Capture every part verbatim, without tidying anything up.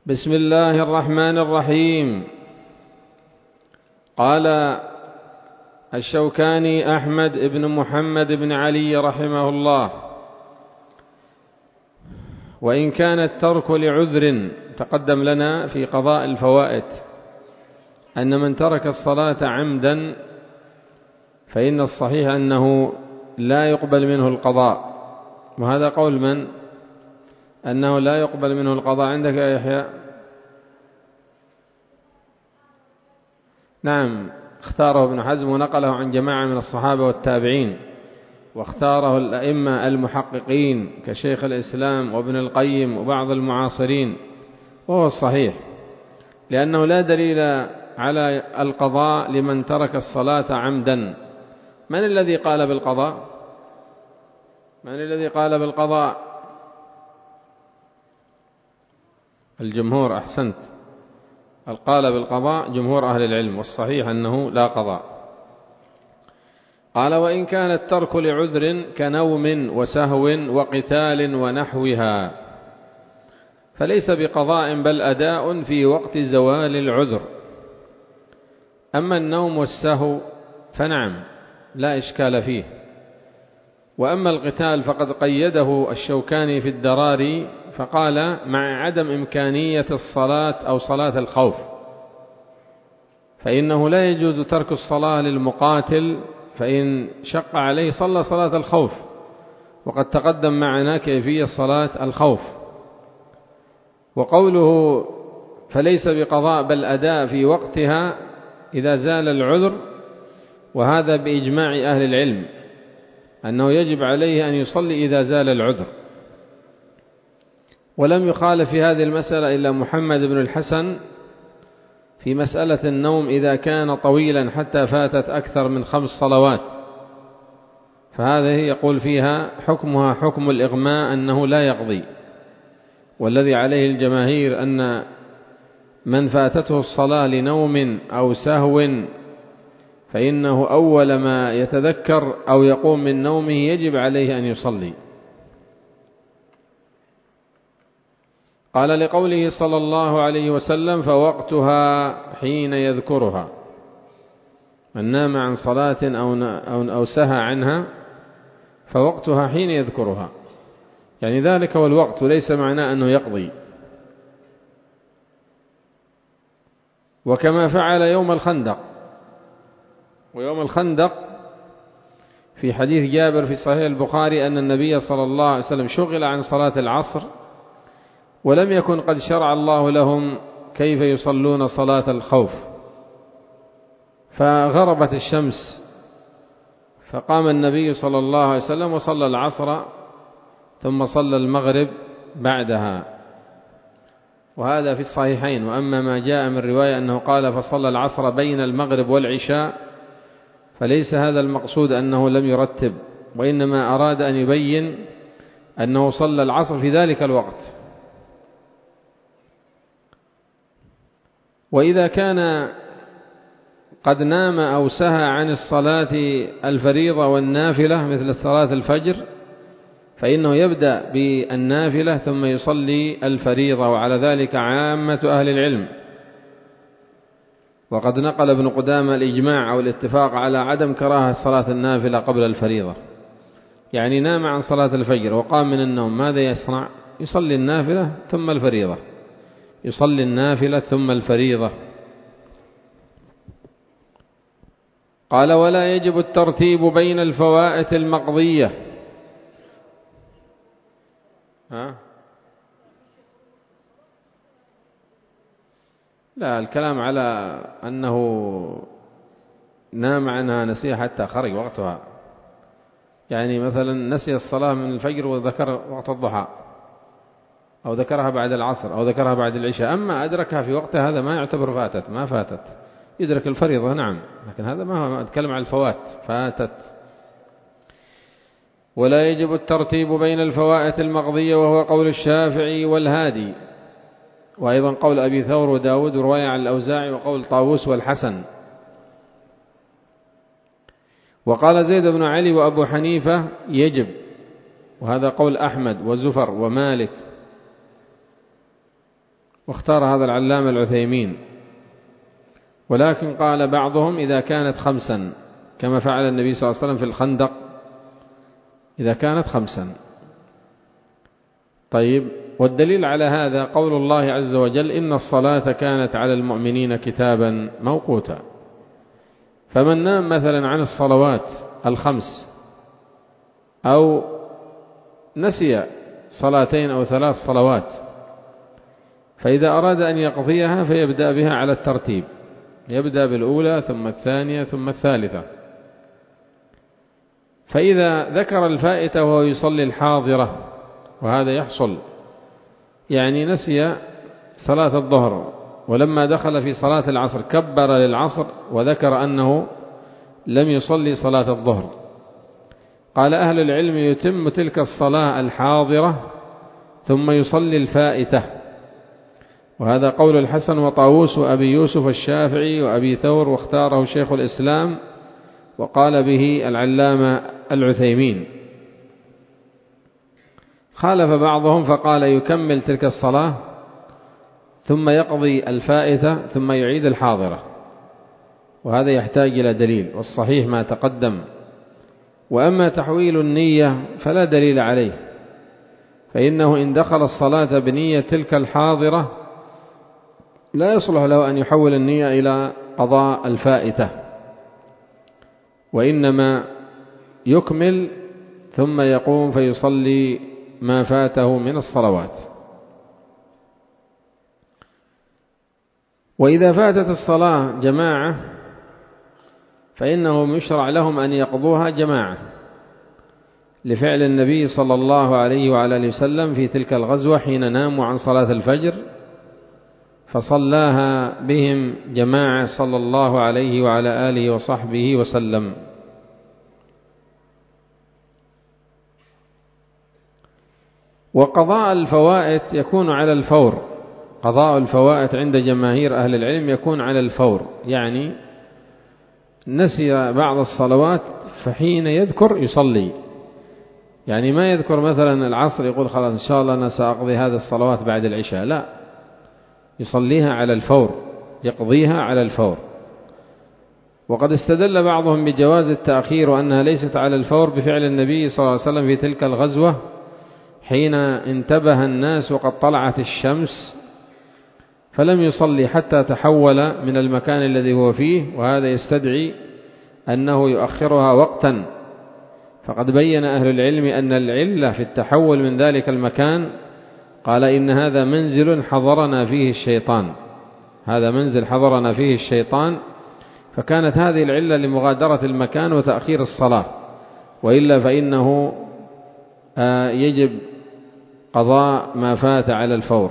بسم الله الرحمن الرحيم. قال الشوكاني أحمد بن محمد بن علي رحمه الله: وإن كان الترك لعذر، تقدم لنا في قضاء الفوائد أن من ترك الصلاة عمدا فإن الصحيح أنه لا يقبل منه القضاء، وهذا قول من؟ أنه لا يقبل منه القضاء. عندك يا يحيى؟ نعم، اختاره ابن حزم ونقله عن جماعة من الصحابة والتابعين، واختاره الأئمة المحققين كشيخ الإسلام وابن القيم وبعض المعاصرين، وهو الصحيح، لأنه لا دليل على القضاء لمن ترك الصلاة عمدا. من الذي قال بالقضاء؟ من الذي قال بالقضاء؟ الجمهور. أحسنت، قال بالقضاء جمهور أهل العلم، والصحيح أنه لا قضاء. قال: وإن كان الترك لعذر كنوم وسهو وقتال ونحوها فليس بقضاء بل أداء في وقت زوال العذر. أما النوم والسهو فنعم لا إشكال فيه، وأما القتال فقد قيده الشوكاني في الدراري فقال: مع عدم إمكانية الصلاة أو صلاة الخوف، فإنه لا يجوز ترك الصلاة للمقاتل، فإن شق عليه صلى صلاة الخوف، وقد تقدم معنا كيفية صلاة الخوف. وقوله فليس بقضاء بل أداء في وقتها إذا زال العذر، وهذا بإجماع أهل العلم أنه يجب عليه أن يصلي إذا زال العذر. ولم يخالف في هذه المسألة إلا محمد بن الحسن في مسألة النوم إذا كان طويلا حتى فاتت أكثر من خمس صلوات، فهذه يقول فيها حكمها حكم الإغماء أنه لا يقضي. والذي عليه الجماهير أن من فاتته الصلاة لنوم أو سهو فإنه أول ما يتذكر أو يقوم من نومه يجب عليه أن يصلي. قال: لقوله صلى الله عليه وسلم: فوقتها حين يذكرها. من نام عن صلاة أو سهى عنها فوقتها حين يذكرها، يعني ذلك هو الوقت، ليس معناه أنه يقضي. وكما فعل يوم الخندق. ويوم الخندق في حديث جابر في صحيح البخاري أن النبي صلى الله عليه وسلم شغل عن صلاة العصر، ولم يكن قد شرع الله لهم كيف يصلون صلاة الخوف، فغربت الشمس فقام النبي صلى الله عليه وسلم وصلى العصر ثم صلى المغرب بعدها، وهذا في الصحيحين. وأما ما جاء من رواية أنه قال فصلى العصر بين المغرب والعشاء فليس هذا المقصود أنه لم يرتب، وإنما أراد أن يبين أنه صلى العصر في ذلك الوقت. وإذا كان قد نام أو سهى عن الصلاة الفريضة والنافلة مثل صلاة الفجر فإنه يبدأ بالنافلة ثم يصلي الفريضة، وعلى ذلك عامة أهل العلم. وقد نقل ابن قدامة الإجماع أو الاتفاق على عدم كراهة صلاة النافلة قبل الفريضة. يعني نام عن صلاة الفجر وقام من النوم، ماذا يصنع؟ يصلي النافلة ثم الفريضة، يصلي النافلة ثم الفريضة. قال: ولا يجب الترتيب بين الفوائت المقضية. ها؟ لا، الكلام على أنه نام عنها نسيها حتى خرج وقتها، يعني مثلا نسي الصلاة من الفجر وذكر وقت الضحى، أو ذكرها بعد العصر، أو ذكرها بعد العشاء، أما أدركها في وقتها هذا ما يعتبر فاتت، ما فاتت، يدرك الفريضة نعم، لكن هذا ما هو أتكلم عن الفوات، فاتت. ولا يجب الترتيب بين الفوائت المقضية، وهو قول الشافعي والهادي، وأيضا قول أبي ثور وداود ورواية عن الأوزاعي، وقول طاووس والحسن. وقال زيد بن علي وأبو حنيفة يجب، وهذا قول أحمد وزفر ومالك. واختار هذا العلامة العثيمين، ولكن قال بعضهم إذا كانت خمسا كما فعل النبي صلى الله عليه وسلم في الخندق إذا كانت خمسا. طيب، والدليل على هذا قول الله عز وجل إن الصلاة كانت على المؤمنين كتابا موقوتا. فمن نام مثلا عن الصلوات الخمس أو نسي صلاتين أو ثلاث صلوات، فإذا أراد أن يقضيها فيبدأ بها على الترتيب، يبدأ بالأولى ثم الثانية ثم الثالثة. فإذا ذكر الفائتة وهو يصلي الحاضرة، وهذا يحصل، يعني نسي صلاة الظهر ولما دخل في صلاة العصر كبر للعصر وذكر أنه لم يصلي صلاة الظهر، قال أهل العلم يتم تلك الصلاة الحاضرة ثم يصلي الفائتة، وهذا قول الحسن وطاووس وأبي يوسف الشافعي وأبي ثور، واختاره شيخ الإسلام وقال به العلامة العثيمين. خالف بعضهم فقال يكمل تلك الصلاة ثم يقضي الفائتة ثم يعيد الحاضرة، وهذا يحتاج إلى دليل، والصحيح ما تقدم. وأما تحويل النية فلا دليل عليه، فإنه إن دخل الصلاة بنية تلك الحاضرة لا يصلح له أن يحول النية إلى قضاء الفائتة، وإنما يكمل ثم يقوم فيصلي ما فاته من الصلوات. وإذا فاتت الصلاة جماعة فإنهم يشرع لهم أن يقضوها جماعة، لفعل النبي صلى الله عليه وعلى آله وسلم في تلك الغزوة حين ناموا عن صلاة الفجر فصلاها بهم جماعة صلى الله عليه وعلى آله وصحبه وسلم. وقضاء الفوائت يكون على الفور، قضاء الفوائت عند جماهير أهل العلم يكون على الفور، يعني نسي بعض الصلوات فحين يذكر يصلي، يعني ما يذكر مثلا العصر يقول خلاص إن شاء الله أنا سأقضي هذه الصلوات بعد العشاء، لا، يصليها على الفور، يقضيها على الفور. وقد استدل بعضهم بجواز التأخير وأنها ليست على الفور بفعل النبي صلى الله عليه وسلم في تلك الغزوة حين انتبه الناس وقد طلعت الشمس فلم يصلي حتى تحول من المكان الذي هو فيه، وهذا يستدعي أنه يؤخرها وقتا. فقد بين أهل العلم أن العلة في التحول من ذلك المكان، قال إن هذا منزل حضرنا فيه الشيطان، هذا منزل حضرنا فيه الشيطان، فكانت هذه العلة لمغادرة المكان وتأخير الصلاة، وإلا فإنه يجب قضاء ما فات على الفور.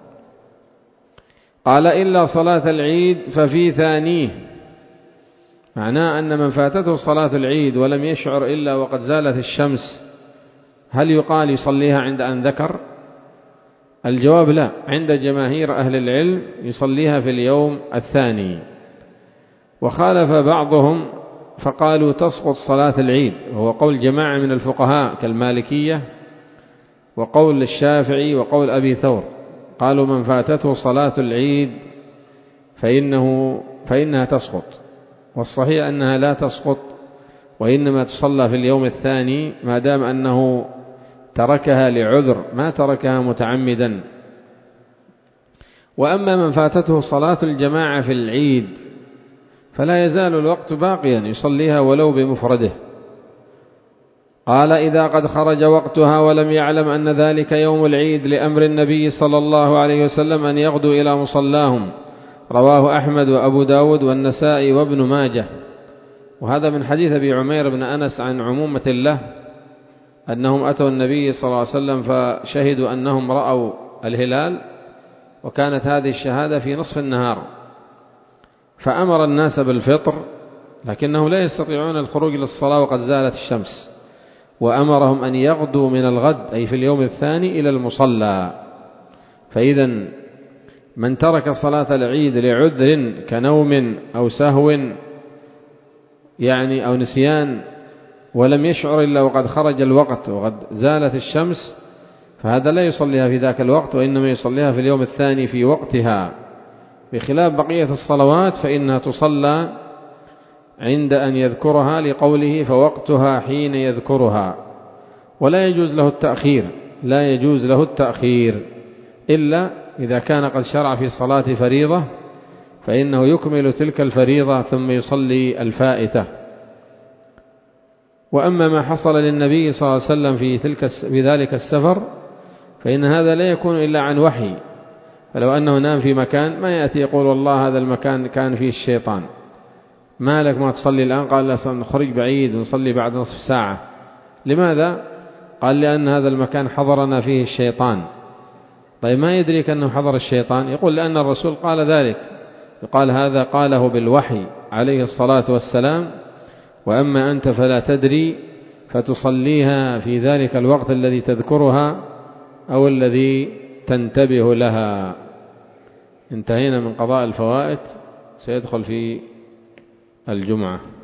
قال إلا صلاة العيد ففي ثانيه، معناه أن من فاتته صلاة العيد ولم يشعر إلا وقد زالت الشمس هل يقال يصليها عند أن ذكر؟ الجواب لا، عند جماهير أهل العلم يصليها في اليوم الثاني. وخالف بعضهم فقالوا تسقط صلاة العيد، وهو قول جماعة من الفقهاء كالمالكية وقول الشافعي وقول أبي ثور، قالوا من فاتته صلاة العيد فإنه فإنها تسقط، والصحيح أنها لا تسقط، وإنما تصلى في اليوم الثاني ما دام أنه تركها لعذر، ما تركها متعمدا. وأما من فاتته صلاة الجماعة في العيد فلا يزال الوقت باقيا يصليها ولو بمفرده. قال إذا قد خرج وقتها ولم يعلم أن ذلك يوم العيد لأمر النبي صلى الله عليه وسلم أن يغدوا إلى مصلاهم، رواه أحمد وأبو داود والنسائي وابن ماجه. وهذا من حديث أبي عمير بن أنس عن عمومة له أنهم أتوا النبي صلى الله عليه وسلم فشهدوا أنهم رأوا الهلال، وكانت هذه الشهادة في نصف النهار، فأمر الناس بالفطر لكنهم لا يستطيعون الخروج للصلاة وقد زالت الشمس، وأمرهم أن يغدوا من الغد أي في اليوم الثاني إلى المصلى. فإذا من ترك صلاة العيد لعذر كنوم أو سهو يعني أو نسيان ولم يشعر إلا وقد خرج الوقت وقد زالت الشمس، فهذا لا يصليها في ذاك الوقت، وإنما يصليها في اليوم الثاني في وقتها، بخلاف بقية الصلوات فإنها تصلى عند أن يذكرها، لقوله فوقتها حين يذكرها. ولا يجوز له التأخير، لا يجوز له التأخير إلا إذا كان قد شرع في صلاة فريضة، فإنه يكمل تلك الفريضة ثم يصلي الفائتة. وأما ما حصل للنبي صلى الله عليه وسلم في تلك في ذلك السفر فإن هذا لا يكون إلا عن وحي. فلو أنه نام في مكان ما يأتي يقول والله هذا المكان كان فيه الشيطان، ما لك ما تصلي الآن؟ قال لا، نخرج بعيد ونصلي بعد نصف ساعة. لماذا؟ قال لأن هذا المكان حضرنا فيه الشيطان. طيب ما يدريك أنه حضر الشيطان؟ يقول لأن الرسول قال ذلك. يقال هذا قاله بالوحي عليه الصلاة والسلام، وأما أنت فلا تدري فتصليها في ذلك الوقت الذي تذكرها أو الذي تنتبه لها. انتهينا من قضاء الفوائد، سيدخل في الجمعة.